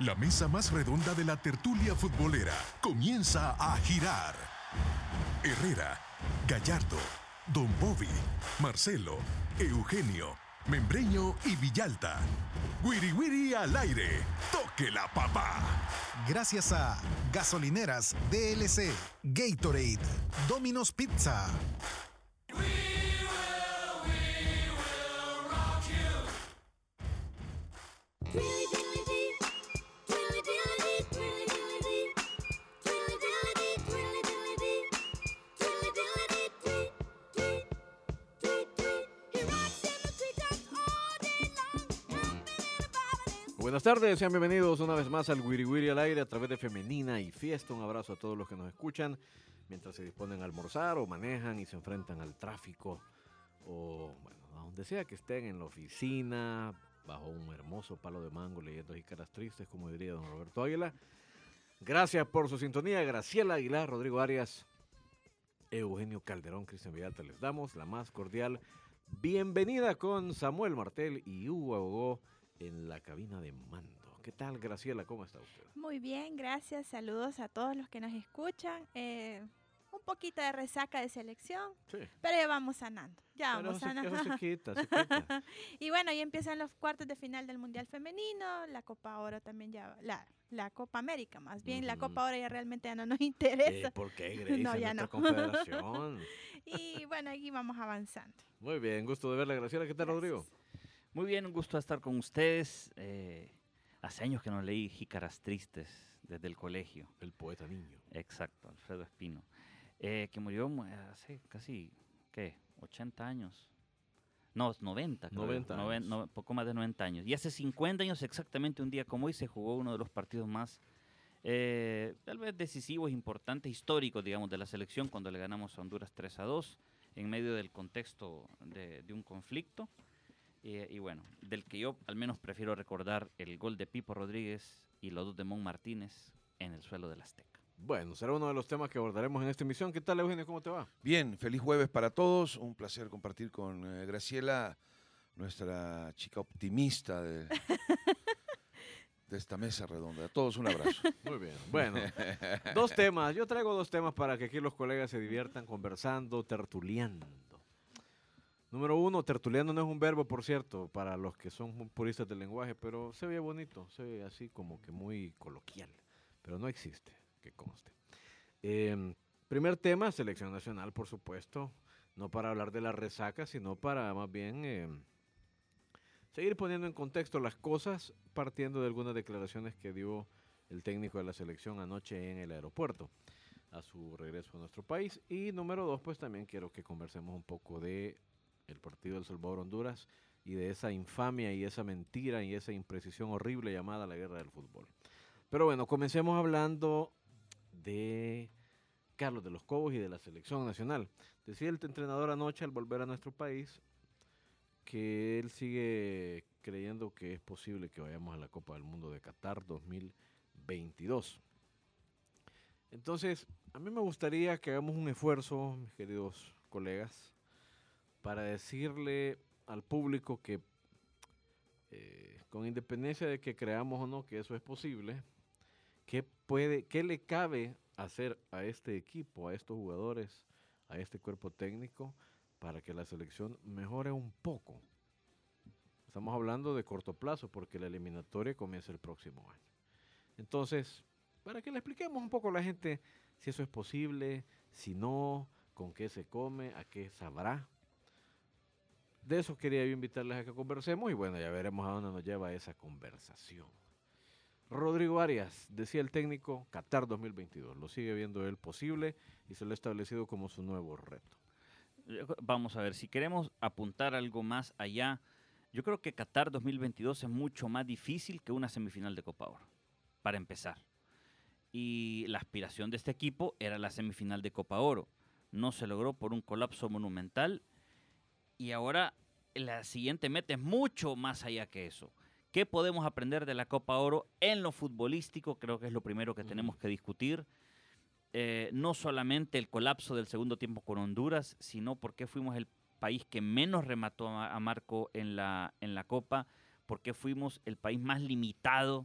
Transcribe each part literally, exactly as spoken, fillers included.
La mesa más redonda de la tertulia futbolera comienza a girar. Herrera, Gallardo, Don Bobby, Marcelo, Eugenio, Membreño y Villalta. Wiri Wiri al aire. ¡Toque la papá! Gracias a Gasolineras D L C, Gatorade, Domino's Pizza. Buenas tardes, sean bienvenidos una vez más al Wiri Wiri al aire a través de Femenina y Fiesta. Un abrazo a todos los que nos escuchan mientras se disponen a almorzar o manejan y se enfrentan al tráfico o, bueno, a donde sea que estén, en la oficina, bajo un hermoso palo de mango leyendo Jícaras Tristes, como diría don Roberto Águila. Gracias por su sintonía. Graciela Aguilar, Rodrigo Arias, Eugenio Calderón, Cristian Villalta, les damos la más cordial bienvenida con Samuel Martel y Hugo Agogó en la cabina de mando. ¿Qué tal, Graciela? ¿Cómo está usted? Muy bien, gracias. Saludos a todos los que nos escuchan. Eh, un poquito de resaca de selección, sí, pero ya vamos sanando. Ya pero vamos se, sanando. Eso se quita, se quita. Y bueno, ya empiezan los cuartos de final del Mundial Femenino, la Copa Oro también ya, la, la Copa América más bien. Uh-huh. La Copa Oro ya realmente ya no nos interesa. Eh, ¿Por qué, Grace? No, ya nuestra no. confederación. Y bueno, aquí vamos avanzando. Muy bien, gusto de verla, Graciela. ¿Qué tal, Gracias. Rodrigo? Muy bien, un gusto estar con ustedes. Eh, hace años que no leí Jícaras Tristes desde el colegio. El poeta niño. Exacto, Alfredo Espino. Eh, que murió hace casi, ¿qué? ochenta años. No, noventa. Creo. noventa años. Noven, no, poco más de noventa años. Y hace cincuenta años exactamente un día como hoy se jugó uno de los partidos más, eh, tal vez decisivos, importantes, históricos, digamos, de la selección, cuando le ganamos a Honduras tres a dos, en medio del contexto de, de un conflicto. Eh, y bueno, del que yo al menos prefiero recordar el gol de Pipo Rodríguez y los dos de Mon Martínez en el suelo del Azteca. Bueno, será uno de los temas que abordaremos en esta emisión. ¿Qué tal, Eugenio? ¿Cómo te va? Bien, feliz jueves para todos. Un placer compartir con eh, Graciela, nuestra chica optimista de, de esta mesa redonda. A todos un abrazo. Muy bien. Bueno, dos temas. Yo traigo dos temas para que aquí los colegas se diviertan conversando, tertuliando. Número uno, tertuliando no es un verbo, por cierto, para los que son puristas del lenguaje, pero se ve bonito, se ve así como que muy coloquial, pero no existe, que conste. Eh, primer tema, selección nacional, por supuesto, no para hablar de la resaca, sino para más bien eh, seguir poniendo en contexto las cosas, partiendo de algunas declaraciones que dio el técnico de la selección anoche en el aeropuerto a su regreso a nuestro país. Y número dos, pues también quiero que conversemos un poco de el partido del Salvador-Honduras y de esa infamia y esa mentira y esa imprecisión horrible llamada la guerra del fútbol. Pero bueno, comencemos hablando de Carlos de los Cobos y de la selección nacional. Decía el entrenador anoche al volver a nuestro país que él sigue creyendo que es posible que vayamos a la Copa del Mundo de Qatar dos mil veintidós. Entonces, a mí me gustaría que hagamos un esfuerzo, mis queridos colegas, para decirle al público que eh, con independencia de que creamos o no que eso es posible, ¿qué puede, qué le cabe hacer a este equipo, a estos jugadores, a este cuerpo técnico para que la selección mejore un poco? Estamos hablando de corto plazo porque la eliminatoria comienza el próximo año. Entonces, para que le expliquemos un poco a la gente si eso es posible, si no, con qué se come, a qué sabrá. De eso quería yo invitarles a que conversemos y bueno, ya veremos a dónde nos lleva esa conversación. Rodrigo Arias, decía el técnico, Qatar dos mil veintidós, lo sigue viendo él posible y se lo ha establecido como su nuevo reto. Vamos a ver, si queremos apuntar algo más allá, yo creo que Qatar dos mil veintidós es mucho más difícil que una semifinal de Copa Oro, para empezar. Y la aspiración de este equipo era la semifinal de Copa Oro. No se logró por un colapso monumental. Y ahora la siguiente meta es mucho más allá que eso. ¿Qué podemos aprender de la Copa Oro en lo futbolístico? Creo que es lo primero que tenemos que discutir. Eh, no solamente el colapso del segundo tiempo con Honduras, sino por qué fuimos el país que menos remató a, a Marco en la, en la Copa, por qué fuimos el país más limitado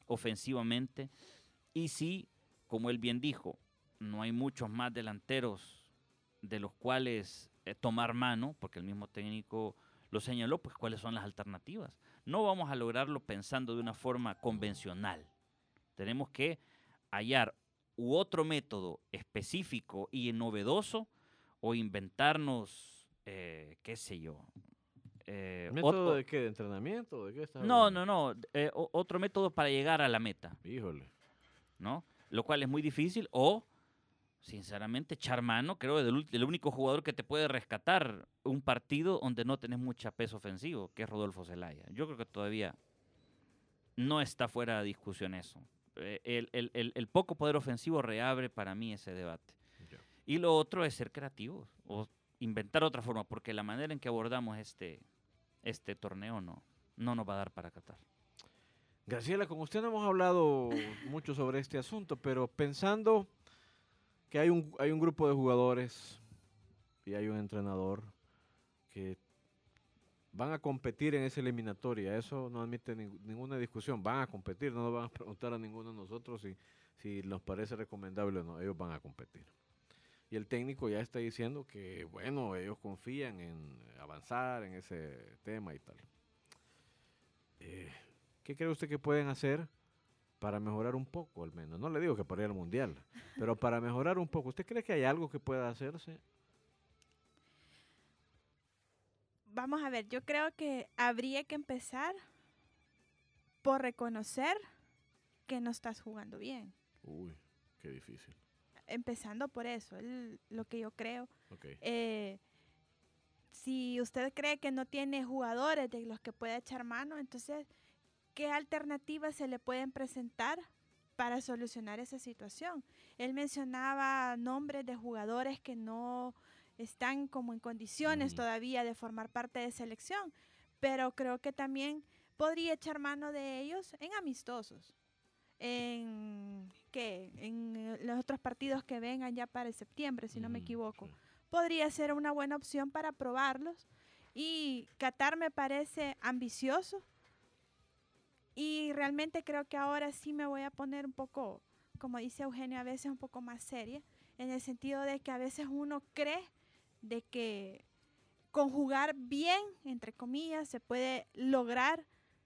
ofensivamente. Y sí, como él bien dijo, no hay muchos más delanteros de los cuales eh, tomar mano, porque el mismo técnico lo señaló, pues cuáles son las alternativas. No vamos a lograrlo pensando de una forma convencional. Tenemos que hallar u otro método específico y novedoso o inventarnos, eh, qué sé yo. Eh, ¿Método ot- de qué? ¿De entrenamiento? ¿De qué estás no, hablando? no, no. eh, o- otro método para llegar a la meta, Híjole. ¿no? Lo cual es muy difícil. O, sinceramente, echar mano, creo, del, ul- del único jugador que te puede rescatar un partido donde no tenés mucha peso ofensivo, que es Rodolfo Zelaya. Yo creo que todavía no está fuera de discusión eso. Eh, el, el- el- el poco poder ofensivo reabre para mí ese debate. Ya. Y lo otro es ser creativos o inventar otra forma, porque la manera en que abordamos este, este torneo no, no nos va a dar para Qatar. Graciela, con usted no hemos hablado mucho sobre este asunto, pero pensando que hay un, hay un grupo de jugadores y hay un entrenador que van a competir en esa eliminatoria, eso no admite ning- ninguna discusión, van a competir, no nos van a preguntar a ninguno de nosotros si, si nos parece recomendable o no, ellos van a competir. Y el técnico ya está diciendo que, bueno, ellos confían en avanzar en ese tema y tal. Eh, ¿Qué cree usted que pueden hacer para mejorar un poco, al menos? No le digo que para ir al Mundial, pero para mejorar un poco. ¿Usted cree que hay algo que pueda hacerse? Vamos a ver, yo creo que habría que empezar por reconocer que no estás jugando bien. Uy, qué difícil. Empezando por eso, es lo que yo creo. Ok. Eh, si usted cree que no tiene jugadores de los que pueda echar mano, entonces, ¿qué alternativas se le pueden presentar para solucionar esa situación? Él mencionaba nombres de jugadores que no están como en condiciones Mm. todavía de formar parte de selección, pero creo que también podría echar mano de ellos en amistosos, en, ¿qué? en eh, los otros partidos que vengan ya para el septiembre, si no me Ujú, equivoco. sí. Podría ser una buena opción para probarlos. Y Qatar me parece ambicioso. Y realmente creo que ahora sí me voy a poner un poco, como dice Eugenio, a veces un poco más seria, en el sentido de que a veces uno cree de que con jugar bien, entre comillas, se puede lograr,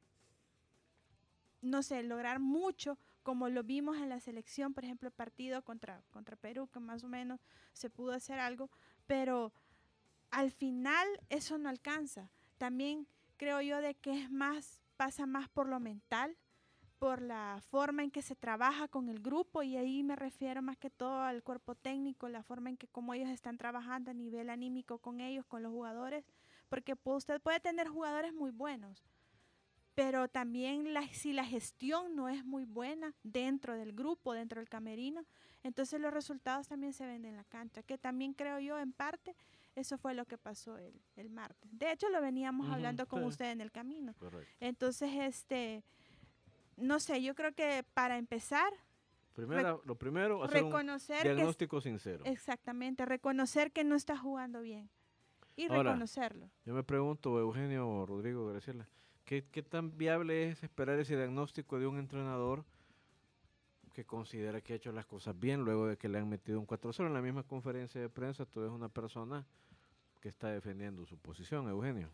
no sé, lograr mucho, como lo vimos en la selección, por ejemplo, el partido contra, contra Perú, que más o menos se pudo hacer algo, pero al final eso no alcanza. También creo yo de que es más, pasa más por lo mental, por la forma en que se trabaja con el grupo, y ahí me refiero más que todo al cuerpo técnico, la forma en que como ellos están trabajando a nivel anímico con ellos, con los jugadores, porque pues, usted puede tener jugadores muy buenos, pero también la, si la gestión no es muy buena dentro del grupo, dentro del camerino, entonces los resultados también se ven en la cancha, que también creo yo en parte eso fue lo que pasó el, el martes. De hecho lo veníamos Ujú, hablando con sí. usted en el camino. Correcto. Entonces, este, no sé, yo creo que para empezar, Primero, lo primero, hacer un reconocer que... diagnóstico sincero. Exactamente, reconocer que no está jugando bien y Ahora, reconocerlo. Yo me pregunto, Eugenio, Rodrigo, Graciela, ¿qué, qué tan viable es esperar ese diagnóstico de un entrenador que considera que ha hecho las cosas bien luego de que le han metido un cuatro cero? En la misma conferencia de prensa, tú eres una persona que está defendiendo su posición, Eugenio.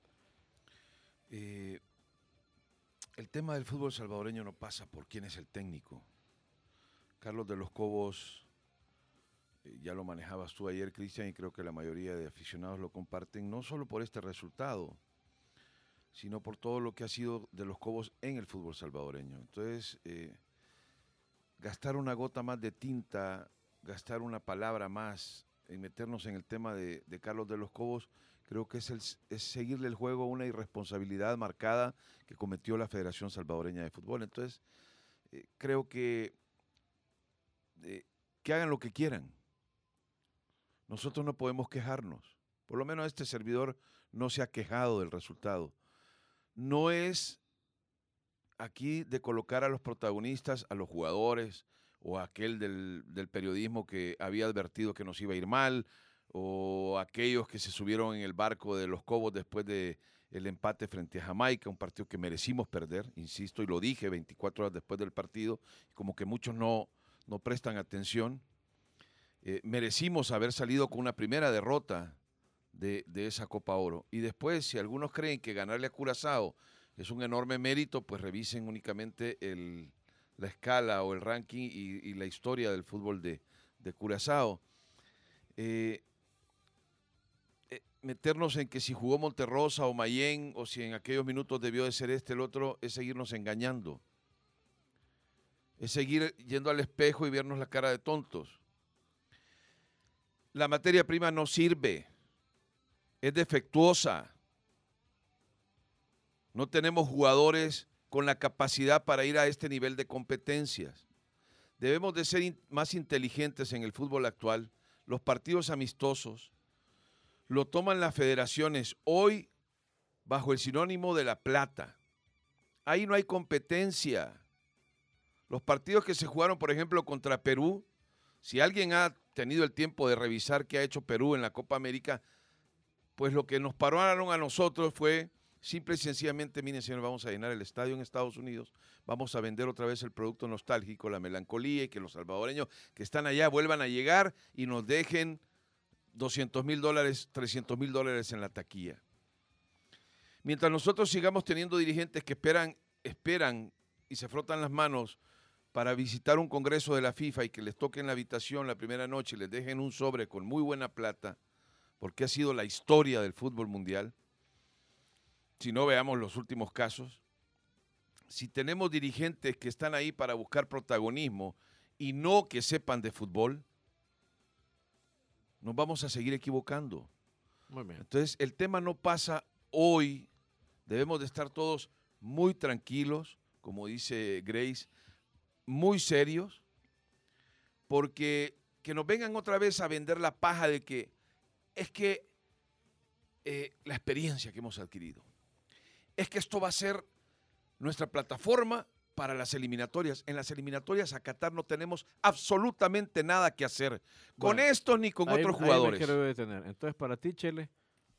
Eh, el tema del fútbol salvadoreño no pasa por quién es el técnico. Carlos de los Cobos, eh, ya lo manejabas tú ayer, Cristian, y creo que la mayoría de aficionados lo comparten, no solo por este resultado, sino por todo lo que ha sido de los Cobos en el fútbol salvadoreño. Entonces, eh, gastar una gota más de tinta, gastar una palabra más en meternos en el tema de, de Carlos de los Cobos, creo que es, el, es seguirle el juego a una irresponsabilidad marcada que cometió la Federación Salvadoreña de Fútbol. Entonces, eh, creo que, eh, que hagan lo que quieran. Nosotros no podemos quejarnos. Por lo menos este servidor no se ha quejado del resultado. No es aquí de colocar a los protagonistas, a los jugadores, o a aquel del, del periodismo que había advertido que nos iba a ir mal, o aquellos que se subieron en el barco de los Cobos después de el empate frente a Jamaica, un partido que merecimos perder, insisto, y lo dije veinticuatro horas después del partido, como que muchos no, no prestan atención. Eh, merecimos haber salido con una primera derrota de, de esa Copa Oro. Y después, si algunos creen que ganarle a Curazao es un enorme mérito, pues revisen únicamente el, la escala o el ranking y, y la historia del fútbol de, de Curazao. Eh, eh, meternos en que si jugó Monterrosa o Mayén o si en aquellos minutos debió de ser este el otro, es seguirnos engañando. Es seguir yendo al espejo y vernos la cara de tontos. La materia prima no sirve, es defectuosa. No tenemos jugadores con la capacidad para ir a este nivel de competencias. Debemos de ser in- más inteligentes en el fútbol actual. Los partidos amistosos lo toman las federaciones hoy bajo el sinónimo de la plata. Ahí no hay competencia. Los partidos que se jugaron, por ejemplo, contra Perú, si alguien ha tenido el tiempo de revisar qué ha hecho Perú en la Copa América, pues lo que nos pararon a nosotros fue simple y sencillamente, miren señor, vamos a llenar el estadio en Estados Unidos, vamos a vender otra vez el producto nostálgico, la melancolía, y que los salvadoreños que están allá vuelvan a llegar y nos dejen doscientos mil dólares, trescientos mil dólares en la taquilla. Mientras nosotros sigamos teniendo dirigentes que esperan, esperan y se frotan las manos para visitar un congreso de la FIFA y que les toquen la habitación la primera noche y les dejen un sobre con muy buena plata, porque ha sido la historia del fútbol mundial, si no veamos los últimos casos, si tenemos dirigentes que están ahí para buscar protagonismo y no que sepan de fútbol, nos vamos a seguir equivocando. Muy bien. Entonces, el tema no pasa hoy, debemos de estar todos muy tranquilos, como dice Grace, muy serios, porque que nos vengan otra vez a vender la paja de que es que eh, la experiencia que hemos adquirido, es que esto va a ser nuestra plataforma para las eliminatorias. En las eliminatorias a Qatar no tenemos absolutamente nada que hacer con Bueno, estos ni con ahí- otros ahí me jugadores. quiero detener. Entonces, para ti, Chele,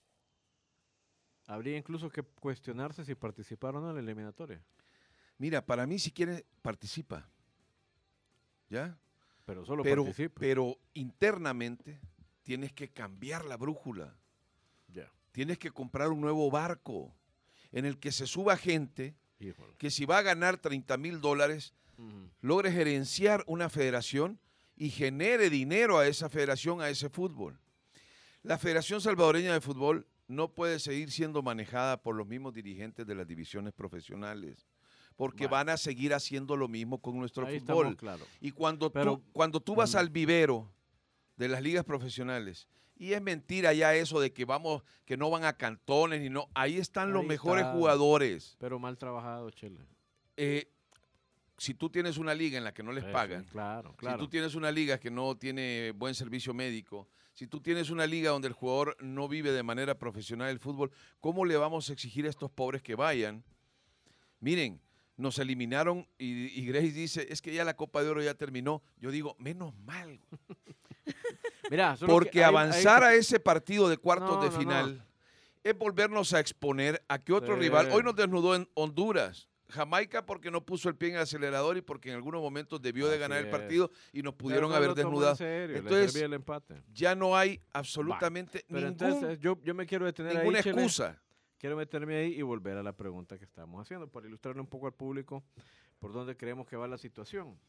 habría incluso que cuestionarse si participar o no en la eliminatoria. Mira, para mí si quiere participa, ¿ya? Pero solo Pero, participa. pero internamente tienes que cambiar la brújula. Ya. Tienes que comprar un nuevo barco en el que se suba gente Híjole. que si va a ganar treinta mil dólares, Ujú. logre gerenciar una federación y genere dinero a esa federación, a ese fútbol. La Federación Salvadoreña de Fútbol no puede seguir siendo manejada por los mismos dirigentes de las divisiones profesionales, porque Bueno. van a seguir haciendo lo mismo con nuestro Ahí fútbol. estamos claros. Y cuando, Pero- tú, cuando tú vas Mm. al vivero de las ligas profesionales, y es mentira ya eso de que vamos, que no van a cantones, ni no, ahí están los Ahí mejores está. jugadores. Pero mal trabajado, Chele. Eh, si tú tienes una liga en la que no les Eso, pagan, Claro, si claro. tú tienes una liga que no tiene buen servicio médico, si tú tienes una liga donde el jugador no vive de manera profesional el fútbol, ¿cómo le vamos a exigir a estos pobres que vayan? Miren, nos eliminaron y, y Grace dice, es que ya la Copa de Oro ya terminó. Yo digo, menos mal, güey. Mira, solo Porque que hay- avanzar hay- a ese partido de cuartos No, de no, no. final es volvernos a exponer a que otro Sí. rival, hoy nos desnudó en Honduras, Jamaica porque no puso el pie en el acelerador y porque en algunos momentos debió de Así ganar el es. partido y nos Pero pudieron no haber lo tomó en desnudado. serio, le Entonces, servía el empate. ya no hay absolutamente Pero ningún, entonces yo, yo me quiero detener ninguna ahí, Chele. excusa. Quiero meterme ahí y volver a la pregunta que estamos haciendo para ilustrarle un poco al público por dónde creemos que va la situación.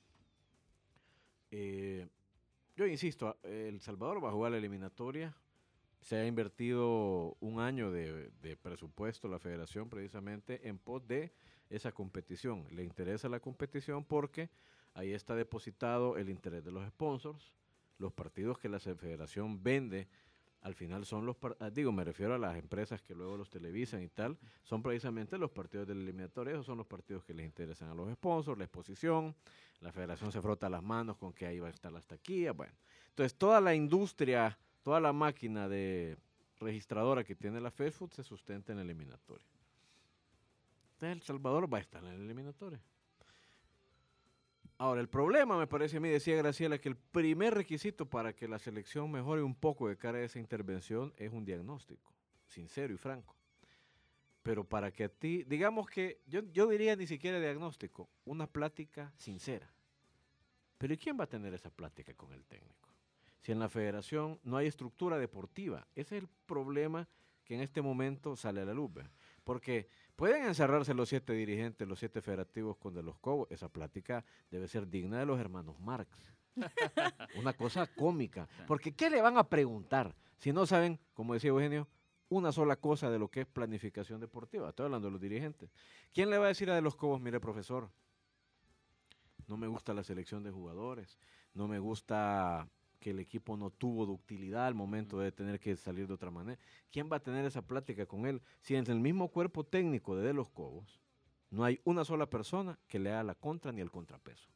Eh, yo insisto, El Salvador va a jugar la eliminatoria. Se ha invertido un año de, de presupuesto la federación precisamente en pos de esa competición. Le interesa la competición porque ahí está depositado el interés de los sponsors, los partidos que la federación vende. Al final son los, par- ah, digo, me refiero a las empresas que luego los televisan y tal, son precisamente los partidos de la eliminatoria, esos son los partidos que les interesan a los sponsors, la exposición, la federación se frota las manos con que ahí va a estar las taquillas, bueno. Entonces toda la industria, toda la máquina de registradora que tiene la FESFUT se sustenta en la eliminatoria. Entonces El Salvador va a estar en la eliminatoria. Ahora, el problema, me parece a mí, decía Graciela, que el primer requisito para que la selección mejore un poco de cara a esa intervención es un diagnóstico, sincero y franco. pero para que a ti, digamos que, yo, yo diría ni siquiera diagnóstico, una plática sincera. Pero ¿y quién va a tener esa plática con el técnico? Si en la federación no hay estructura deportiva, ese es el problema que en este momento sale a la luz, ¿ve? Porque pueden encerrarse los siete dirigentes, los siete federativos con De Los Cobos, esa plática debe ser digna de los hermanos Marx. Una cosa cómica, porque ¿qué le van a preguntar si no saben, como decía Eugenio, una sola cosa de lo que es planificación deportiva? Estoy hablando de los dirigentes. ¿Quién le va a decir a De Los Cobos, mire profesor, no me gusta la selección de jugadores, no me gusta que el equipo no tuvo ductilidad al momento de tener que salir de otra manera? ¿Quién va a tener esa plática con él si en el mismo cuerpo técnico de De Los Cobos no hay una sola persona que le haga la contra ni el contrapeso?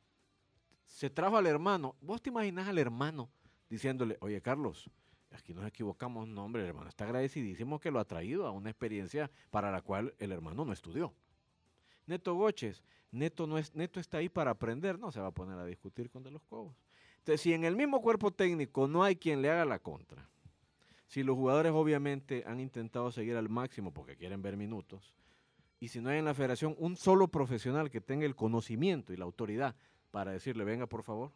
Se trajo al hermano. ¿Vos te imaginás al hermano diciéndole, oye Carlos, aquí nos equivocamos, no hombre, el hermano está agradecidísimo que lo ha traído a una experiencia para la cual el hermano no estudió? Neto Goches, Neto, no es, Neto está ahí para aprender, no se va a poner a discutir con De Los Cobos. Entonces, si en el mismo cuerpo técnico no hay quien le haga la contra, si los jugadores obviamente han intentado seguir al máximo porque quieren ver minutos, y si no hay en la federación un solo profesional que tenga el conocimiento y la autoridad para decirle, venga por favor,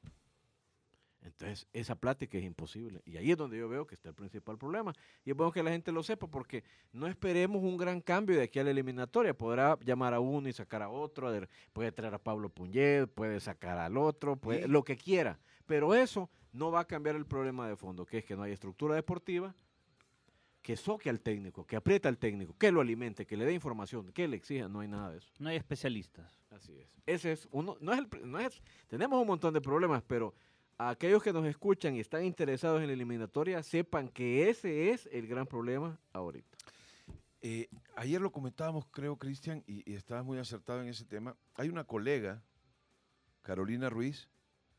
entonces esa plática es imposible. Y ahí es donde yo veo que está el principal problema. Y es bueno que la gente lo sepa, porque no esperemos un gran cambio de aquí a la eliminatoria. Podrá llamar a uno y sacar a otro, puede traer a Pablo Puñet, puede sacar al otro, puede, sí. lo que quiera. Pero eso no va a cambiar el problema de fondo, que es que no hay estructura deportiva, que soque al técnico, que aprieta al técnico, que lo alimente, que le dé información, que le exija. No hay nada de eso. No hay especialistas. Así es. Ese es uno. No es el, no es, tenemos un montón de problemas, pero a aquellos que nos escuchan y están interesados en la eliminatoria, sepan que ese es el gran problema ahorita. Eh, ayer lo comentábamos, creo, Cristian, y, y estabas muy acertado en ese tema. Hay una colega, Carolina Ruiz,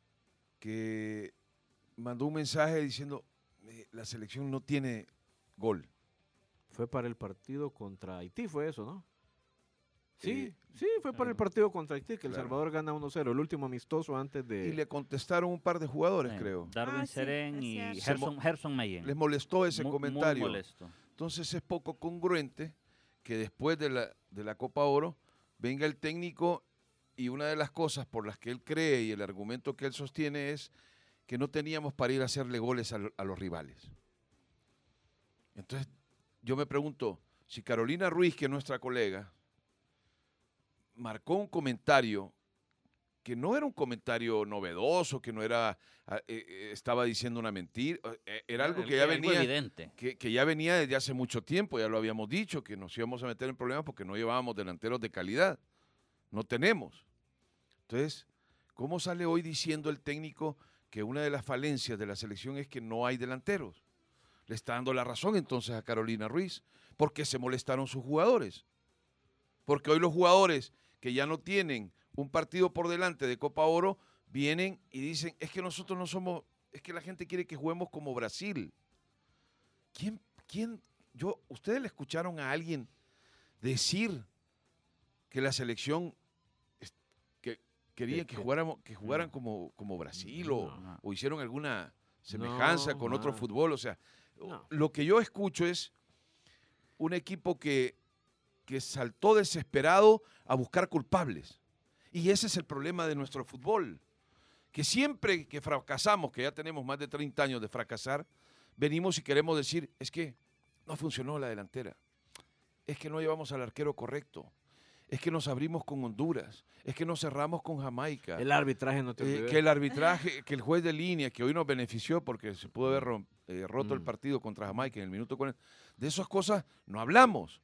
que mandó un mensaje diciendo eh, la selección no tiene gol. Fue para el partido contra Haití, fue eso, ¿no? Sí, Eh, sí, fue para el partido contra Haití, que El claro. Salvador gana uno cero, el último amistoso antes de... Y le contestaron un par de jugadores, Eh, creo. Darwin Ah, sí, Serén es y cierto. Gerson, Gerson Mayen. Les molestó ese Mu- comentario. Muy molesto. Entonces es poco congruente que después de la, de la Copa Oro venga el técnico y una de las cosas por las que él cree y el argumento que él sostiene es que no teníamos para ir a hacerle goles a, lo- a los rivales. Entonces yo me pregunto, si Carolina Ruiz, que es nuestra colega, marcó un comentario que no era un comentario novedoso, que no era, ah, eh, eh, estaba diciendo una mentira, eh, era algo que ya Algo venía... evidente. Que, que ya venía desde hace mucho tiempo, ya lo habíamos dicho, que nos íbamos a meter en problemas porque no llevábamos delanteros de calidad. No tenemos. Entonces, ¿cómo sale hoy diciendo el técnico que una de las falencias de la selección es que no hay delanteros? Le está dando la razón entonces a Carolina Ruiz, porque se molestaron sus jugadores. Porque hoy los jugadores que ya no tienen un partido por delante de Copa Oro vienen y dicen, es que nosotros no somos, es que la gente quiere que juguemos como Brasil. ¿Quién, quién, yo, ustedes le escucharon a alguien decir que la selección, es- que querían que que- jugáramos, que jugaran no. como, como Brasil o, No. o hicieron alguna semejanza No, con otro ma. fútbol? O sea, No. lo que yo escucho es un equipo que, que saltó desesperado a buscar culpables. Y ese es el problema de nuestro fútbol. Que siempre que fracasamos, que ya tenemos más de treinta años de fracasar, venimos y queremos decir, es que no funcionó la delantera, es que no llevamos al arquero correcto, es que nos abrimos con Honduras, es que nos cerramos con Jamaica, El arbitraje no te eh, olvides. que el arbitraje, que el juez de línea, que hoy nos benefició porque se pudo haber rom- eh, roto el Mm. partido contra Jamaica en el minuto cuarenta, de esas cosas no hablamos.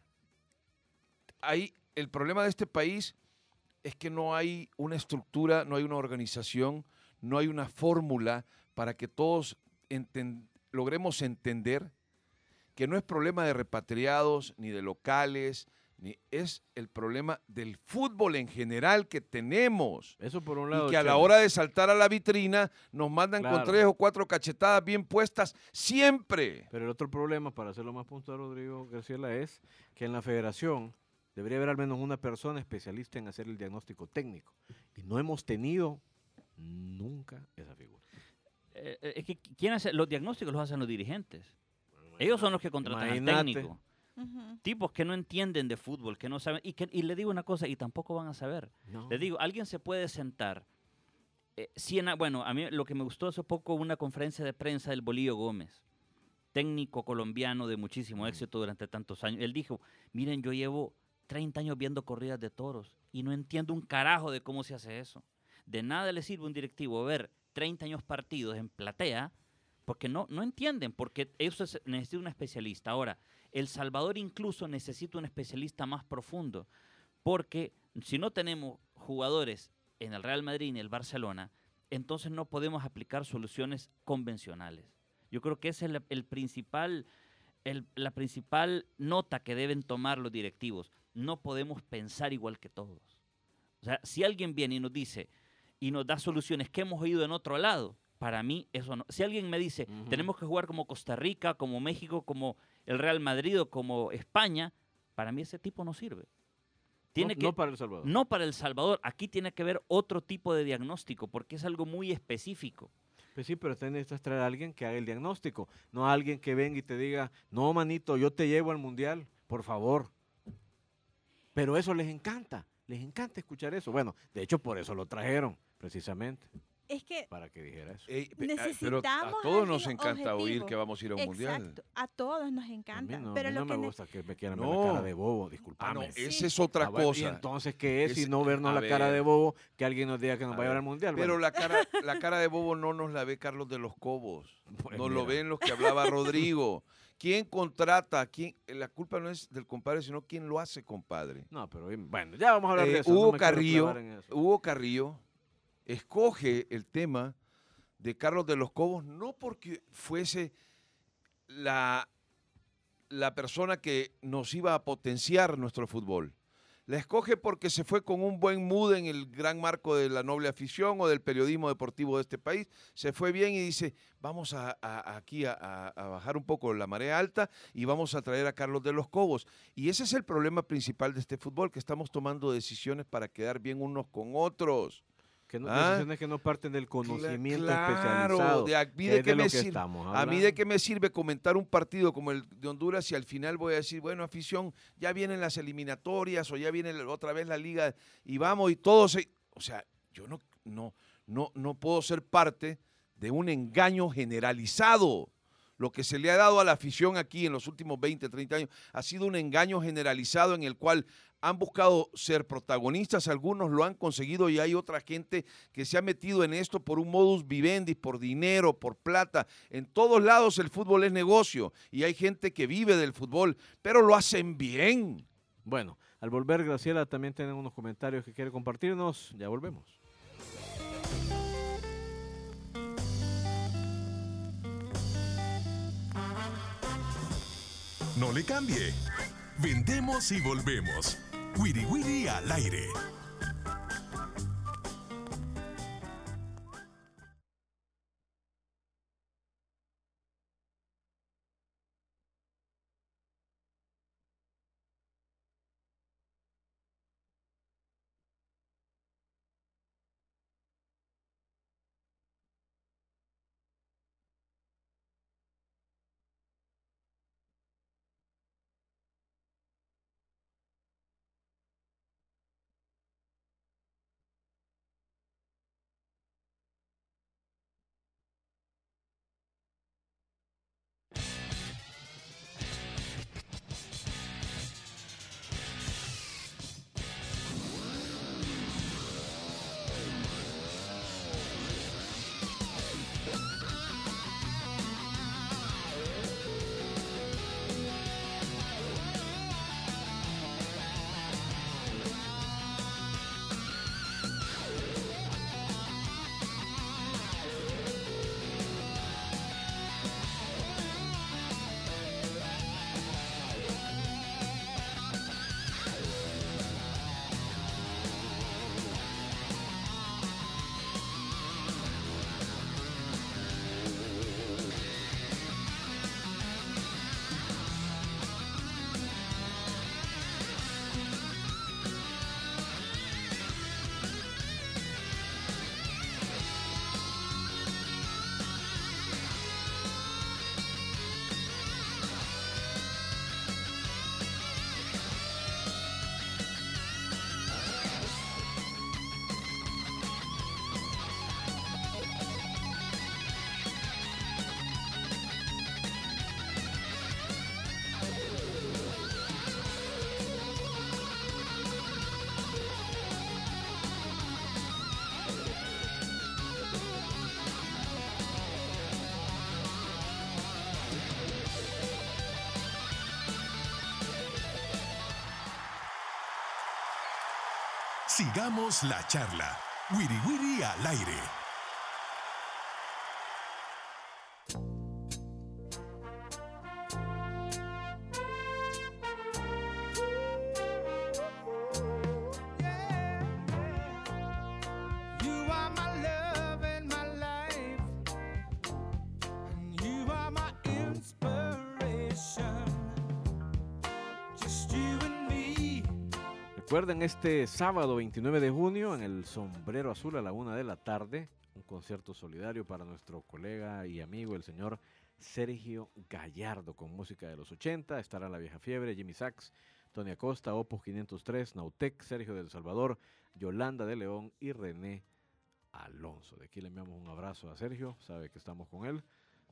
Ahí el problema de este país es que no hay una estructura, no hay una organización, no hay una fórmula para que todos enten- logremos entender que no es problema de repatriados ni de locales, ni es el problema del fútbol en general que tenemos. Eso por un lado. Y que a la Chema. hora de saltar a la vitrina nos mandan con Claro. tres o cuatro cachetadas bien puestas siempre. Pero el otro problema, para hacerlo más puntual, Rodrigo Graciela, es que en la federación debería haber al menos una persona especialista en hacer el diagnóstico técnico. Y no hemos tenido nunca esa figura. Eh, eh, es que ¿quién hace? Los diagnósticos los hacen los dirigentes. Ellos son los que contratan Imagínate. al técnico. Ujú. Tipos que no entienden de fútbol, que no saben, y, que, y le digo una cosa, y tampoco van a saber. No. Le digo, alguien se puede sentar. Eh, si en a- bueno, a mí lo que me gustó hace poco, una conferencia de prensa del Bolillo Gómez, técnico colombiano de muchísimo Mm. éxito durante tantos años. Él dijo, miren, yo llevo treinta años viendo corridas de toros y no entiendo un carajo de cómo se hace eso. De nada le sirve a un directivo ver treinta años partidos en platea, porque no, no entienden, porque eso es- necesita un especialista. Ahora, El Salvador incluso necesita un especialista más profundo, porque si no tenemos jugadores en el Real Madrid y en el Barcelona, entonces no podemos aplicar soluciones convencionales. Yo creo que esa es la, el principal, el- la principal nota que deben tomar los directivos. No podemos pensar igual que todos. O sea, si alguien viene y nos dice y nos da soluciones que hemos oído en otro lado, para mí eso no. Si alguien me dice, Ujú. tenemos que jugar como Costa Rica, como México, como el Real Madrid o como España, para mí ese tipo no sirve. Tiene no, que, no para El Salvador. no para El Salvador, aquí tiene que haber otro tipo de diagnóstico, porque es algo muy específico. Pues sí, pero usted necesita traer a alguien que haga el diagnóstico, no a alguien que venga y te diga, no, manito, yo te llevo al mundial, por favor. Pero eso les encanta, les encanta escuchar eso. Bueno, de hecho, por eso lo trajeron, precisamente, Es que para que dijera eso. Ey, pe- ah, pero a necesitamos todos nos alguien encanta oír objetivo. que vamos a ir a un mundial. exacto, a todos nos A mí encanta. no, a pero mí lo no que me ne- gusta que me quieran No. ver la cara de bobo, Ah, disculpame. no, Sí. esa es otra Ah, bueno, cosa. ¿y entonces qué es? Es- Si no vernos a la cara ver. de bobo, que alguien nos diga que nos A va a llevar ver, al mundial. Pero Bueno, la cara, la cara de bobo no nos la ve Carlos de los Cobos. pues Nos lo mira. ven los que hablaba Rodrigo. ¿Quién contrata? ¿Quién? La culpa no es del compadre, sino quién lo hace, compadre. No, pero bueno, ya vamos a hablar Eh, de eso. Hugo no me quiero Carrillo, clavar en eso. Hugo Carrillo escoge el tema de Carlos de los Cobos no porque fuese la, la persona que nos iba a potenciar nuestro fútbol. La escoge porque se fue con un buen mood en el gran marco de la noble afición o del periodismo deportivo de este país. Se fue bien y dice, vamos a, a- aquí a, a- a bajar un poco la marea alta y vamos a traer a Carlos de los Cobos. Y ese es el problema principal de este fútbol, que estamos tomando decisiones para quedar bien unos con otros. Que no, ¿Ah? decisiones que no parten del conocimiento Claro, especializado. de a mí que de es qué de lo me que sirve- estamos A mí hablando. de qué me sirve comentar un partido como el de Honduras si al final voy a decir, bueno, afición, ya vienen las eliminatorias o ya viene la- otra vez la liga y vamos y todos se... O sea, yo no, no, no, no puedo ser parte de un engaño generalizado. Lo que se le ha dado a la afición aquí en los últimos veinte, treinta años ha sido un engaño generalizado en el cual han buscado ser protagonistas, algunos lo han conseguido y hay otra gente que se ha metido en esto por un modus vivendi, por dinero, por plata. En todos lados el fútbol es negocio y hay gente que vive del fútbol, pero lo hacen bien. Bueno, al volver, Graciela también tiene unos comentarios que quiere compartirnos. Ya volvemos. No le cambie. Vendemos y volvemos. Wiri Wiri al aire. Sigamos la charla. Wiri Wiri al aire. Recuerden, este sábado veintinueve de junio en el Sombrero Azul a la una de la tarde, un concierto solidario para nuestro colega y amigo, el señor Sergio Gallardo, con música de los ochenta. Estará La Vieja Fiebre, Jimmy Sachs, Tony Acosta, Opus quinientos tres, Nautec, Sergio del Salvador, Yolanda de León y René Alonso. De aquí le enviamos un abrazo a Sergio, sabe que estamos con él.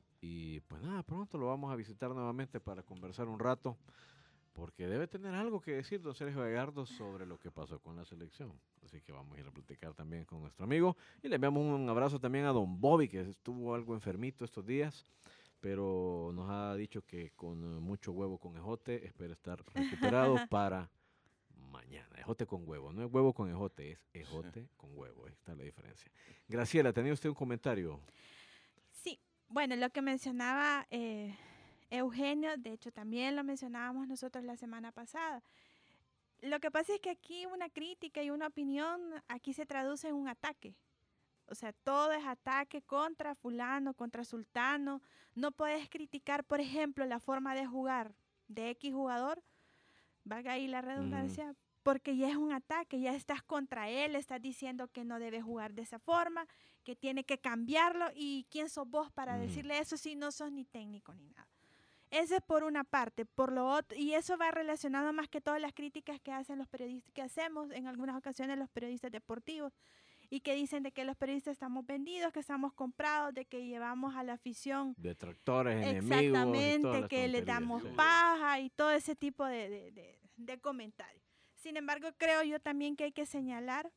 Y pues nada, pronto lo vamos a visitar nuevamente para conversar un rato, porque debe tener algo que decir don Sergio Gallardo sobre lo que pasó con la selección. Así que vamos a ir a platicar también con nuestro amigo. Y le enviamos un abrazo también a don Bobby, que estuvo algo enfermito estos días, pero nos ha dicho que con uh, mucho huevo con ejote espera estar recuperado para mañana. Ejote con huevo, no es huevo con ejote, es ejote con huevo. Ahí está la diferencia. Graciela, ¿tenía usted un comentario? Sí, bueno, lo que mencionaba eh, Eugenio, de hecho también lo mencionábamos nosotros la semana pasada. Lo que pasa es que aquí una crítica y una opinión, aquí se traduce en un ataque. O sea, todo es ataque contra fulano, contra sultano. No puedes criticar, por ejemplo, la forma de jugar de X jugador, valga ahí la redundancia, mm. porque ya es un ataque, ya estás contra él, estás diciendo que no debe jugar de esa forma, que tiene que cambiarlo, y ¿quién sos vos para mm. decirle eso si no sos ni técnico ni nada? Ese es por una parte. Por lo otro, y eso va relacionado más que todas las críticas que hacen los periodistas, que hacemos en algunas ocasiones los periodistas deportivos, y que dicen de que los periodistas estamos vendidos, que estamos comprados, de que llevamos a la afición detractores, enemigos, exactamente, que le damos sí. paja y todo ese tipo de, de, de, de comentarios. Sin embargo, creo yo también que hay que señalar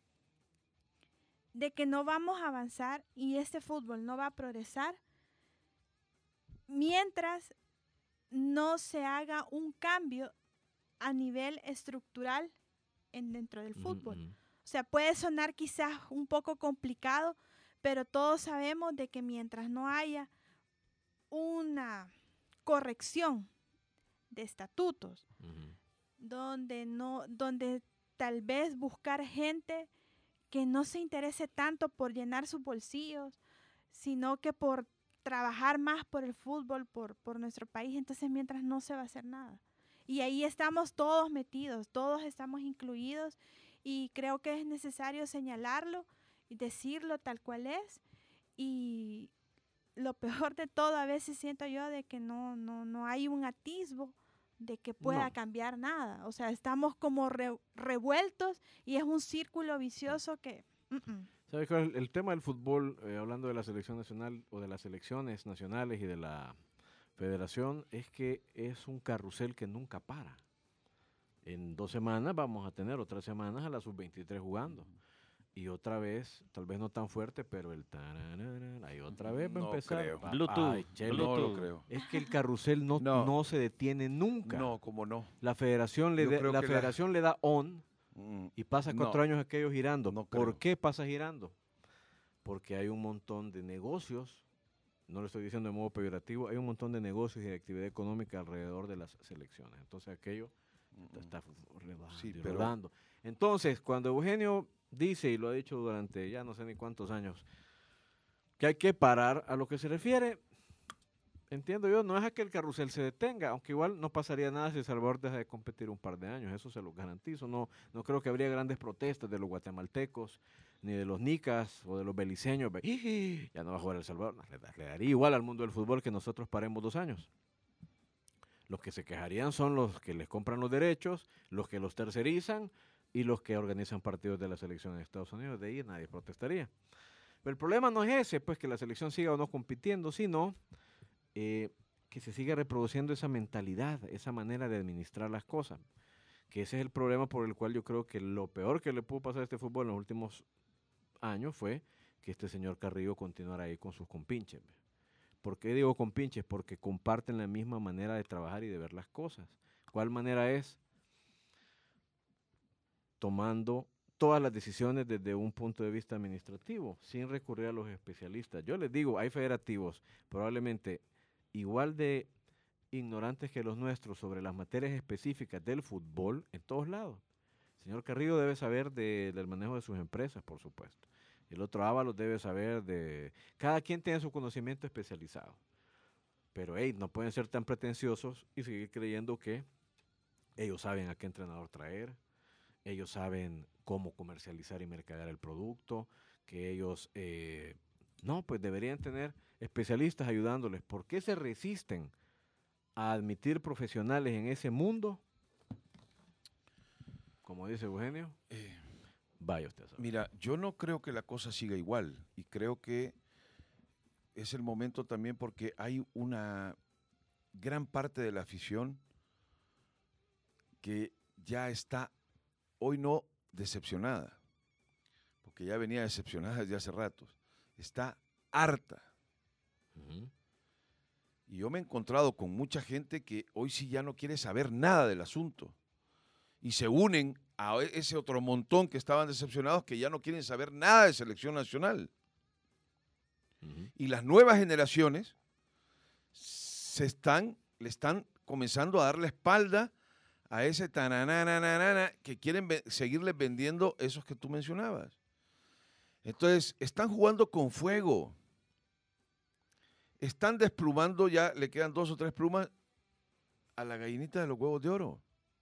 de que no vamos a avanzar y este fútbol no va a progresar mientras no se haga un cambio a nivel estructural en, dentro del fútbol. Mm-hmm. O sea, puede sonar quizás un poco complicado, pero todos sabemos de que mientras no haya una corrección de estatutos, uh-huh. donde no, donde tal vez buscar gente que no se interese tanto por llenar sus bolsillos, sino que por trabajar más por el fútbol, por, por nuestro país, entonces mientras no se va a hacer nada. Y ahí estamos todos metidos, todos estamos incluidos, y creo que es necesario señalarlo y decirlo tal cual es. Y lo peor de todo, a veces siento yo de que no, no, no hay un atisbo de que pueda no. cambiar nada. O sea, estamos como re, revueltos y es un círculo vicioso que... Uh-uh. ¿Sabes cuál? El, el tema del fútbol, eh, hablando de la selección nacional o de las selecciones nacionales y de la federación, es que es un carrusel que nunca para. En dos semanas vamos a tener otras semanas a la sub veintitrés jugando. Y otra vez, tal vez no tan fuerte, pero el tararara, ahí otra vez va a no empezar. Creo. Pa, Bluetooth. ay, chelo, no lo creo. Es que el carrusel no, no. no se detiene nunca. No, como no. La federación le, de, la federación la... le da on mm, y pasa cuatro no. años aquello girando. No ¿Por creo. qué pasa girando? Porque hay un montón de negocios, no lo estoy diciendo de modo peyorativo, hay un montón de negocios y de actividad económica alrededor de las selecciones. Entonces aquello está sí, rodando. Pero... Entonces, cuando Eugenio dice, y lo ha dicho durante ya no sé ni cuántos años, que hay que parar, a lo que se refiere, entiendo yo, no es a que el carrusel se detenga, aunque igual no pasaría nada si El Salvador deja de competir un par de años, eso se lo garantizo. No, no creo que habría grandes protestas de los guatemaltecos, ni de los nicas o de los beliceños. Ya no va a jugar El Salvador. Le, le daría igual al mundo del fútbol que nosotros paremos dos años. Los que se quejarían son los que les compran los derechos, los que los tercerizan y los que organizan partidos de la selección de Estados Unidos. De ahí nadie protestaría. Pero el problema no es ese, pues que la selección siga o no compitiendo, sino eh, que se siga reproduciendo esa mentalidad, esa manera de administrar las cosas. Que ese es el problema por el cual yo creo que lo peor que le pudo pasar a este fútbol en los últimos años fue que este señor Carrillo continuara ahí con sus compinches. ¿Por qué digo compinches? Porque comparten la misma manera de trabajar y de ver las cosas. ¿Cuál manera es? Tomando todas las decisiones desde un punto de vista administrativo, sin recurrir a los especialistas. Yo les digo, hay federativos probablemente igual de ignorantes que los nuestros sobre las materias específicas del fútbol en todos lados. El señor Carrillo debe saber de, del manejo de sus empresas, por supuesto. El otro Ábalos debe saber de... Cada quien tiene su conocimiento especializado. Pero hey, no pueden ser tan pretenciosos y seguir creyendo que ellos saben a qué entrenador traer, ellos saben cómo comercializar y mercadear el producto, que ellos... Eh, no, pues deberían tener especialistas ayudándoles. ¿Por qué se resisten a admitir profesionales en ese mundo? Como dice Eugenio, Eh, vaya usted a saber. Mira, yo no creo que la cosa siga igual y creo que es el momento también porque hay una gran parte de la afición que ya está, hoy no decepcionada, porque ya venía decepcionada desde hace ratos, está harta. Uh-huh. Y yo me he encontrado con mucha gente que hoy sí ya no quiere saber nada del asunto y se unen a ese otro montón que estaban decepcionados que ya no quieren saber nada de selección nacional. Uh-huh. Y las nuevas generaciones se están, le están comenzando a dar la espalda a ese tananana que quieren ve- seguirles vendiendo esos que tú mencionabas. Entonces, están jugando con fuego. Están desplumando, ya le quedan dos o tres plumas a la gallinita de los huevos de oro.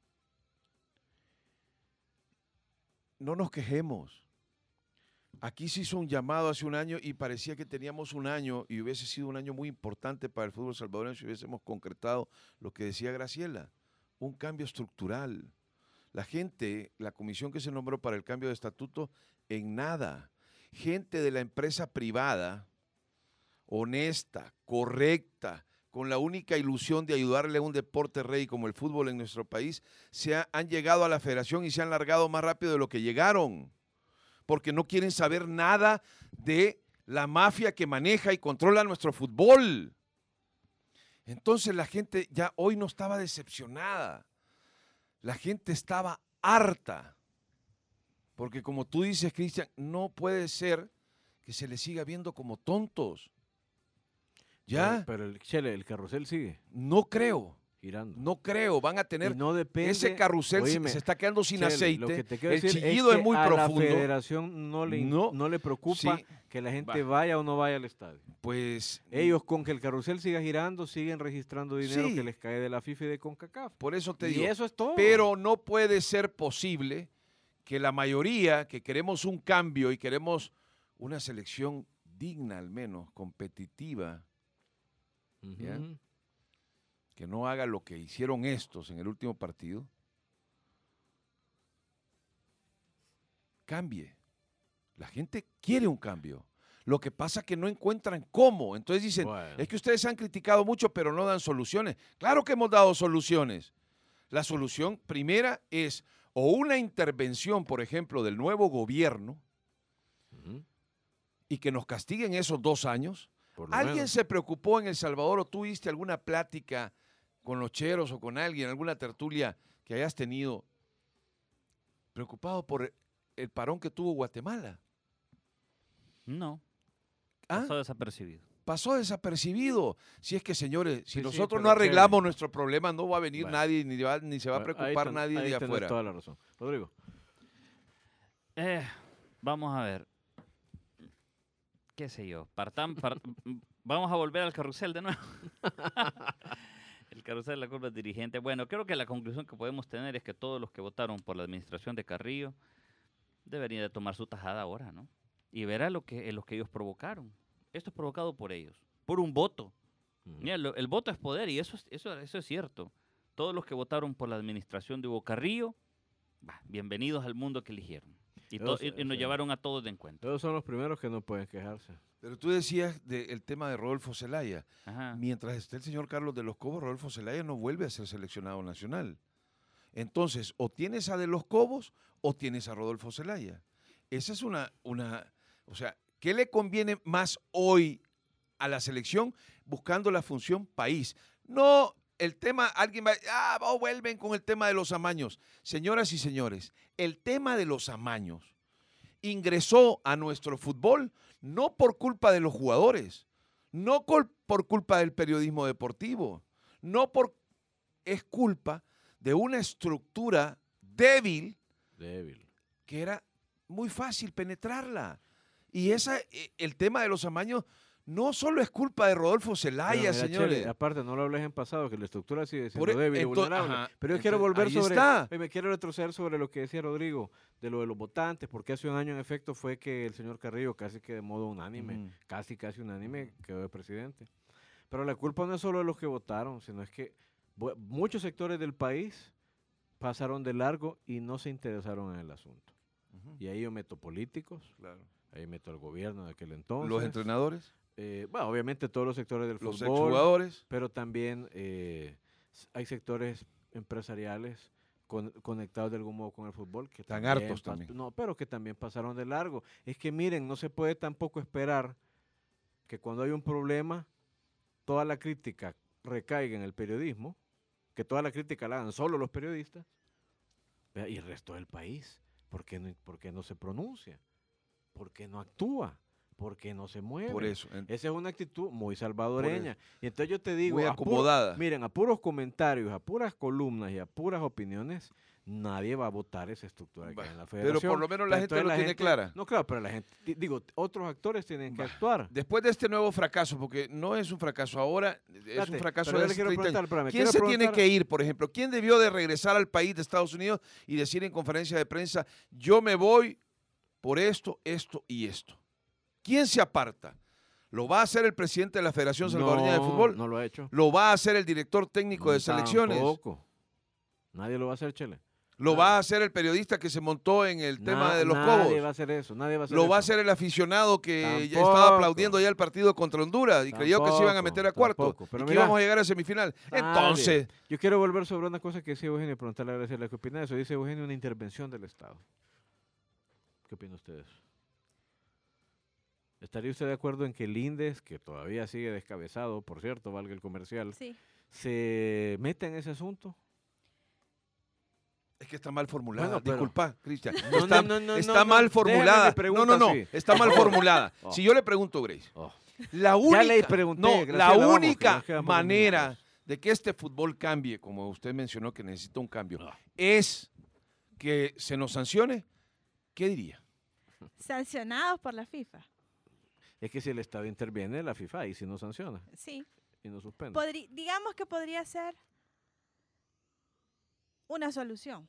No nos quejemos. Aquí se hizo un llamado hace un año y parecía que teníamos un año y hubiese sido un año muy importante para el fútbol salvadoreño si hubiésemos concretado lo que decía Graciela, un cambio estructural. La gente, la comisión que se nombró para el cambio de estatuto, en nada. Gente de la empresa privada, honesta, correcta, con la única ilusión de ayudarle a un deporte rey como el fútbol en nuestro país, se ha, han llegado a la federación y se han largado más rápido de lo que llegaron, porque no quieren saber nada de la mafia que maneja y controla nuestro fútbol. Entonces la gente ya hoy no estaba decepcionada, la gente estaba harta, porque como tú dices, Cristian, no puede ser que se les siga viendo como tontos. ¿Ya? Pero, pero el, Chele, el carrusel sigue No creo, girando. no creo, van a tener... Y no depende, Ese carrusel se- óyeme, se está quedando sin Chele, aceite, lo que te quiero el decir chillido es, que muy a profundo. la federación no le, in- No, no le preocupa sí, que la gente va. vaya o no vaya al estadio. Pues Ellos con que el carrusel siga girando siguen registrando dinero Sí. que les cae de la FIFA y de CONCACAF. por eso te Y digo, eso es todo. pero no puede ser posible que la mayoría que queremos un cambio y queremos una selección digna al menos, competitiva, Ujú. ¿ya? que no haga lo que hicieron estos en el último partido, cambie. La gente quiere un cambio. Lo que pasa es que no encuentran cómo. Entonces dicen, Bueno. es que ustedes han criticado mucho, pero no dan soluciones. Claro que hemos dado soluciones. La solución primera es o una intervención, por ejemplo, del nuevo gobierno Ujú. y que nos castiguen esos dos años. Por lo ¿Alguien menos. se preocupó en El Salvador o tú viste alguna plática con los cheros o con alguien, alguna tertulia que hayas tenido preocupado por el parón que tuvo Guatemala? No, ¿Ah? pasó desapercibido. Pasó desapercibido. Si es que, señores, si Sí, sí, nosotros pero no arreglamos Chele. nuestro problema, no va a venir Bueno. nadie, ni, va- ni se va a Ahí preocupar ten- nadie ahí de tenés afuera. toda la razón. Rodrigo. Eh, vamos a ver. ¿Qué sé yo? Partam, par- vamos a volver al carrusel de nuevo. El carrusel de la curva dirigente. Bueno, creo que la conclusión que podemos tener es que todos los que votaron por la administración de Carrillo deberían de tomar su tajada ahora, ¿no? Y verá lo que, lo que ellos provocaron. Esto es provocado por ellos, por un voto. Ujú. Mira, lo- el voto es poder y eso es, eso, eso es cierto. Todos los que votaron por la administración de Hugo Carrillo, bah, bienvenidos al mundo que eligieron. Y, to- Eso- y- y nos eso- llevaron a todos de encuentro. Ellos son los primeros que no pueden quejarse. Pero tú decías del tema de Rodolfo Zelaya. Ajá. Mientras esté el señor Carlos de los Cobos, Rodolfo Zelaya no vuelve a ser seleccionado nacional. Entonces, o tienes a de los Cobos o tienes a Rodolfo Zelaya. Esa es una, una, o sea, ¿qué le conviene más hoy a la selección buscando la función país? No, el tema, alguien va, ah, oh, vuelven con el tema de los amaños. Señoras y señores, el tema de los amaños ingresó a nuestro fútbol no por culpa de los jugadores, no col- por culpa del periodismo deportivo, no por es culpa de una estructura débil, Débil. que era muy fácil penetrarla. Y esa, eh, el tema de los amaños no solo es culpa de Rodolfo Pero Zelaya, mira, señores. Chele, aparte, no lo hables en pasado, que la estructura sigue siendo Por e- débil y ento- vulnerable. ajá, Pero yo quiero entonces, volver ahí sobre... está. eh, Me quiero retroceder sobre lo que decía Rodrigo, de lo de los votantes, porque hace un año, en efecto, fue que el señor Carrillo, casi que de modo unánime, Ujú. casi, casi unánime, quedó de presidente. Pero la culpa no es solo de los que votaron, sino es que bu- muchos sectores del país pasaron de largo y no se interesaron en el asunto. Ujú. Y ahí yo meto políticos, Claro. ahí meto al gobierno de aquel entonces. Los entrenadores, eh, bueno, obviamente todos los sectores del los fútbol, exjugadores. pero también eh, s- hay sectores empresariales con- conectados de algún modo con el fútbol que Tan también hartos pas- también. no, pero que también pasaron de largo. Es que miren, no se puede tampoco esperar que cuando hay un problema toda la crítica recaiga en el periodismo, que toda la crítica la hagan solo los periodistas, vea, y el resto del país. ¿Por qué no, por qué no se pronuncia? ¿Por qué no actúa? ¿Por qué no se mueve? Por eso. en- Esa es una actitud muy salvadoreña. Y entonces yo te digo, Muy a pu- acomodada. miren, a puros comentarios, a puras columnas y a puras opiniones, nadie va a votar esa estructura que Bah, hay en la pero federación. por lo menos la gente entonces lo tiene clara. No, claro, pero la gente, di- digo, otros actores tienen que Bah, actuar. Después de este nuevo fracaso, porque no es un fracaso ahora, es Espérate, un fracaso pero yo de le hace quiero treinta años. preguntar, espérame, ¿Quién quiero se tiene preguntar- que ir, por ejemplo? ¿Quién debió de regresar al país de Estados Unidos y decir en conferencia de prensa, yo me voy por esto, esto y esto? ¿Quién se aparta? ¿Lo va a hacer el presidente de la Federación Salvadoreña de No, Fútbol? No lo ha hecho. ¿Lo va a hacer el director técnico de selecciones? Tampoco. Nadie lo va a hacer, Chele. ¿Lo Nadie. va a hacer el periodista que se montó en el tema Na- de los Nadie cobos? va a hacer eso, nadie va a hacer ¿Lo eso. va a hacer el aficionado que ya Tampoco. estaba aplaudiendo ya el partido contra Honduras y creyó que se iban a Tampoco, meter a cuarto tampoco. Pero y que mira, íbamos a llegar a semifinal? Nadie. Entonces, Yo quiero volver sobre una cosa que decía Eugenio y preguntarle a Graciela qué opina de eso. Dice Eugenio, una intervención del Estado. ¿Qué opina usted de eso? ¿Estaría usted de acuerdo en que el INDES, que todavía sigue descabezado, por cierto, valga el comercial, Sí. se meta en ese asunto? es que está mal formulada. Bueno, pero- Disculpa, Cristian. No, está no, no, está no, mal no. formulada. Déjeme mi No, pregunta no, no. así. Está mal formulada. Oh. Si yo le pregunto, Grace, Oh. la única, le pregunté, no, Graciela, la vamos, que única nos quedamos manera minutos. de que este fútbol cambie, como usted mencionó que necesita un cambio, Ah. es que se nos sancione. ¿Qué diría? Sancionados por la FIFA. Es que si el Estado interviene, la FIFA y si no sanciona Sí. y no suspende. Podri- digamos que podría ser una solución.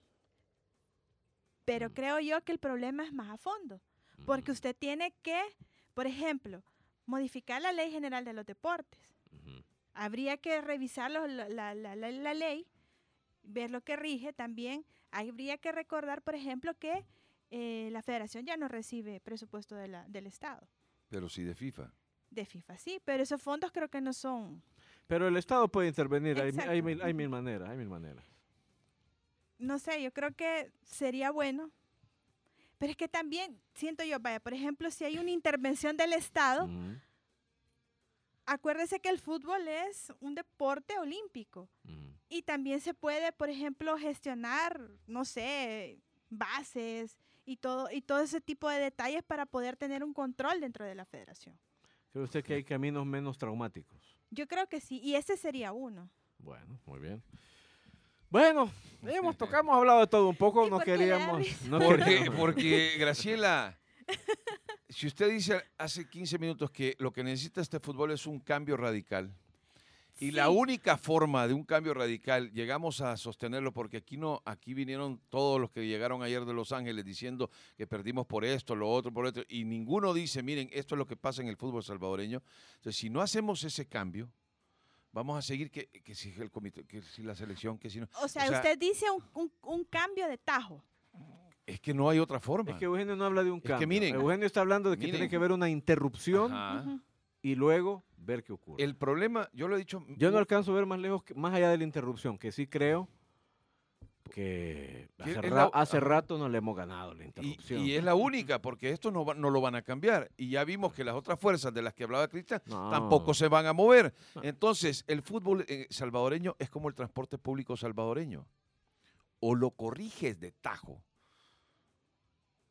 Pero Mm. creo yo que el problema es más a fondo. Porque Ujú, usted tiene que, por ejemplo, modificar la Ley General de los Deportes. ujú. Habría que revisar los- la, la- la- la- la ley, ver lo que rige también. Habría que recordar, por ejemplo, que eh, la federación ya no recibe presupuesto de la- del Estado. Pero sí de FIFA. De FIFA sí, pero esos fondos creo que no son, Pero el Estado puede intervenir, hay, Exacto. hay mil, hay mil maneras, hay mil maneras. no sé, yo creo que sería bueno. Pero es que también siento yo, vaya, por ejemplo, si hay una intervención del Estado, Ujú, acuérdese que el fútbol es un deporte olímpico. ujú. Y también se puede, por ejemplo, gestionar, no sé, bases y todo, y todo ese tipo de detalles para poder tener un control dentro de la federación. ¿Cree usted que hay caminos menos traumáticos? Yo creo que sí, y ese sería uno. Bueno, muy bien. Bueno, hemos tocado, hemos hablado de todo un poco, ¿Y no por qué le da queríamos... risa? No Porque, queríamos- porque Graciela, si usted dice hace quince minutos que lo que necesita este fútbol es un cambio radical, y la Sí. única forma de un cambio radical, llegamos a sostenerlo, porque aquí no, aquí vinieron todos los que llegaron ayer de Los Ángeles diciendo que perdimos por esto, lo otro, por esto, y ninguno dice, miren, esto es lo que pasa en el fútbol salvadoreño. Entonces, si no hacemos ese cambio, vamos a seguir que, que si el comité, que si la selección, que si no. O sea, O sea, usted dice un, un- un cambio de tajo. Es que no hay otra forma. Es que Eugenio no habla de un que cambio. miren, Eugenio está hablando de que miren. tiene que haber una interrupción Ajá. Ujú. y luego ver qué ocurre. El problema, yo lo he dicho. Yo no alcanzo a ver más lejos, que- más allá de la interrupción, que sí creo que Que hace, es ra- la- hace ajá. rato no le hemos ganado la Y, interrupción. y es la única, porque esto no, va- no lo van a cambiar. Y ya vimos que las otras fuerzas de las que hablaba Cristian No. tampoco se van a mover. No. Entonces, el fútbol eh, salvadoreño es como el transporte público salvadoreño. O lo corriges de tajo,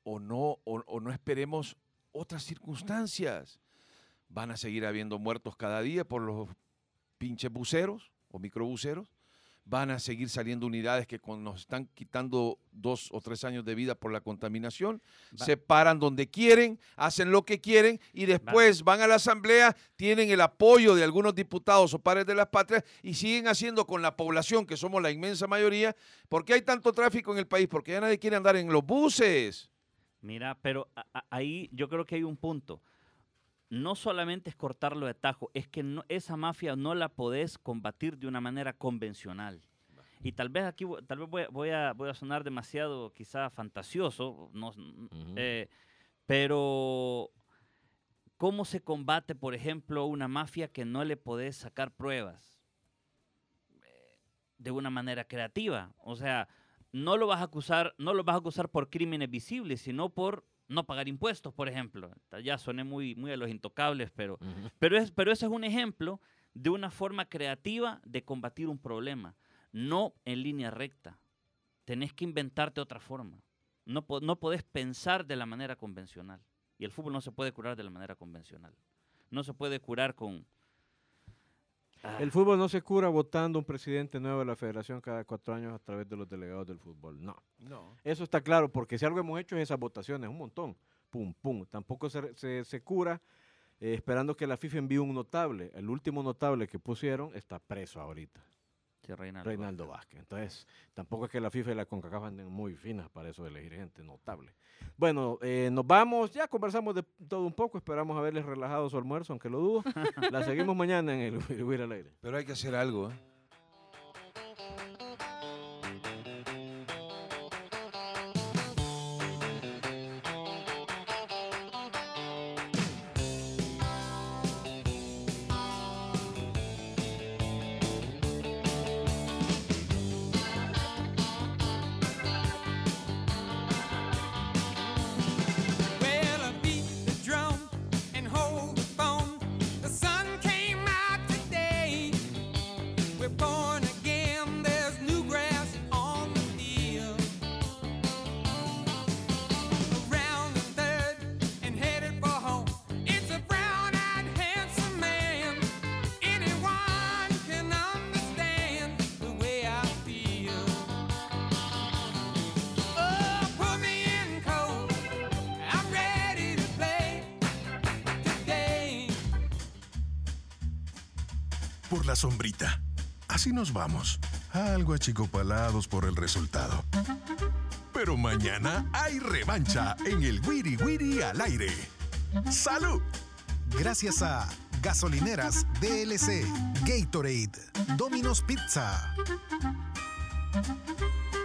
o no, o, o no esperemos otras circunstancias. Van a seguir habiendo muertos cada día por los pinches buceros o microbuceros. Van a seguir saliendo unidades que con, nos están quitando dos o tres años de vida por la contaminación. Va. Se paran donde quieren, hacen lo que quieren y después Va. van a la asamblea, tienen el apoyo de algunos diputados o padres de las patrias y siguen haciendo con la población, que somos la inmensa mayoría. ¿Por qué hay tanto tráfico en el país? Porque ya nadie quiere andar en los buses. Mira, pero a, a, ahí yo creo que hay un punto. No solamente es cortarlo de tajo, es que no, esa mafia no la podés combatir de una manera convencional. Y tal vez aquí tal vez voy, voy, a, voy a sonar demasiado quizá fantasioso, no, uh-huh. eh, pero ¿cómo se combate, por ejemplo, una mafia que no le podés sacar pruebas? Eh, de una manera creativa. O sea, no lo vas a acusar, no lo vas a acusar por crímenes visibles, sino por no pagar impuestos, por ejemplo. Ya soné muy, muy a los intocables, pero, uh-huh. pero, es, pero ese es un ejemplo de una forma creativa de combatir un problema. No en línea recta. Tenés que inventarte otra forma. No, no podés pensar de la manera convencional. Y el fútbol no se puede curar de la manera convencional. No se puede curar con... Ah. El fútbol no se cura votando un presidente nuevo de la federación cada cuatro años a través de los delegados del fútbol. No. No. Eso está claro, porque si algo hemos hecho es esas votaciones, un montón. Pum, pum. Tampoco se, se, se cura eh, esperando que la FIFA envíe un notable. El último notable que pusieron está preso ahorita. Sí, Reinaldo, Reinaldo Vázquez. Entonces, tampoco es que la FIFA y la CONCACAF anden muy finas para eso de elegir gente notable. Bueno, eh, nos vamos, ya conversamos de todo un poco, esperamos haberles relajado su almuerzo, aunque lo dudo. La seguimos mañana en el Wiri Wiri al aire. Pero hay que hacer algo, ¿eh? Por la sombrita. Así nos vamos. Algo achicopalados por el resultado. Pero mañana hay revancha en el Wiri Wiri al aire. ¡Salud! Gracias a Gasolineras D L C, Gatorade, Domino's Pizza.